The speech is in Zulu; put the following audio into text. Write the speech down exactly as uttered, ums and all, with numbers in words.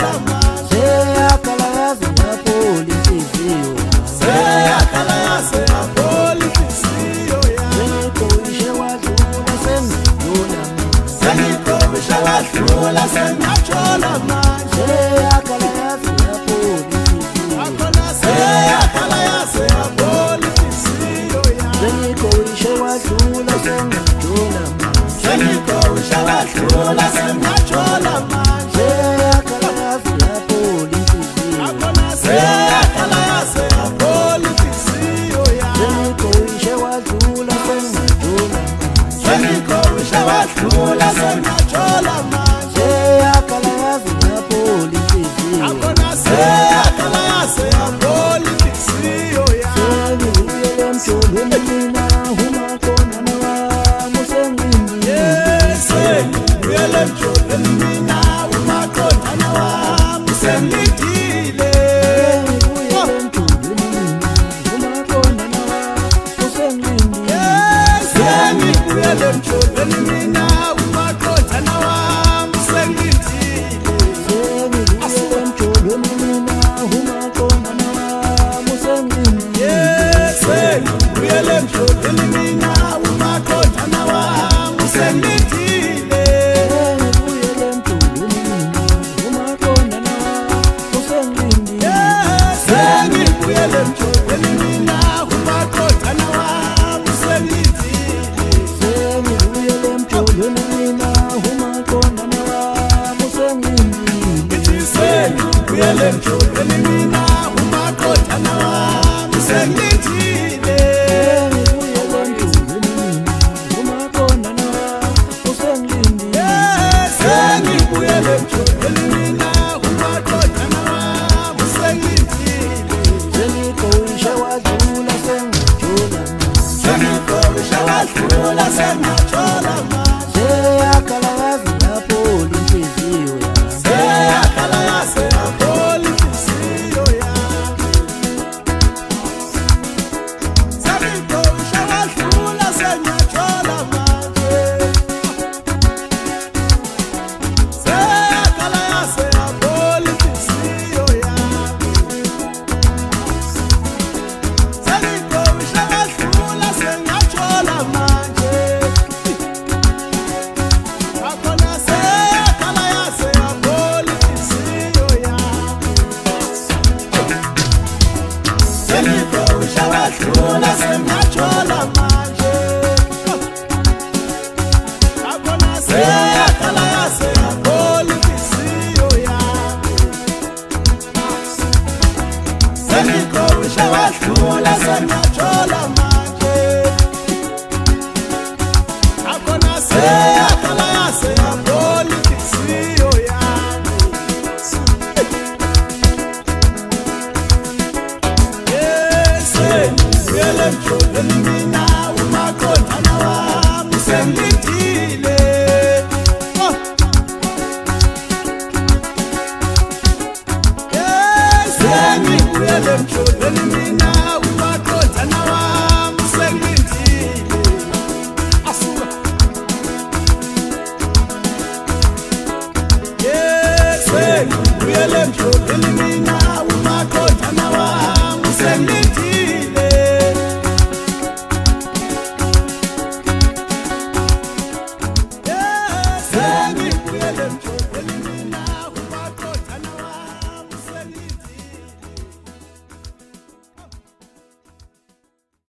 ngiyachola manje seyakhala yaze yaphola inhliziyo seyakhala yaze yaphola inhliziyo yami sengikoyishe wadlula sengidlula sengikoyishe wadlula sengiyachola manje seyakhala yaze yaphola inhliziyo seyakhala yaze yaphola inhliziyo yami sengikoyishe wadlula sengidlula sengikoyishe wadlula sengiyachola manje seyakhala yaze yaphola inhliziyo seyakhala yaze yaphola inhliziyo yami sengikoyishe wadlula sengidlula sengikoyishe wadlula sengiyachola manje seyakhala yaze yaphola inhliziyo seyakhala yaze yaphola inhliziyo yami sengibuyele emjolweni mina uma khona nawami sengilindile sengibuyele emjolweni mina umaqondana wami sengidile sengibuyele emjolweni mina uma khona nawami sengilindile sengibuyele emjolweni mina umaqondana wami sengidile sengibuyele emjolweni mina uma khona nawami sengilindile sengibuyele emjolweni mina umaqondana wami sengidile sengibuyele emjolweni mina uma khona nawami sengilindile sengibuyele emjolweni mina umaqondana wami sengidile sengibuyele emjolweni mina uma khona nawami sengilindile ithi sengibuyele emjolweni mina umaqondana wami sengidile sengibuyele emjolweni mina uma khona nawami sengilindile sengibuyele emjolweni mina umaqondana wami sengidile sengikoyishe wadlula sengidlula sengikoyishe wadlula sengiyachola manje seyakhala yaze yaphola inhliziyo yami seyakhala yaze yaphola inhliziyo yami sengikoyishe wadlula sengiyachola manje seyakhala yaze yaphola inhliziyo yami sengikoyishe wadlula sengiyachola manje akhona seyakhala yaze yaphola inhliziyo yami sengikoyishe wadlula sengiyachola manje akhona seyakhala yaze yaphola inhliziyo yami sengikoyishe wadlula sengiyachola manje akhona seyakhala yaze yaphola inhliziyo yami sengibuyele emjolweni mina umaqondana wami sengidile sengibuyele emjolweni mina umaqondana wami sengidile asuka sengibuyele emjolweni mina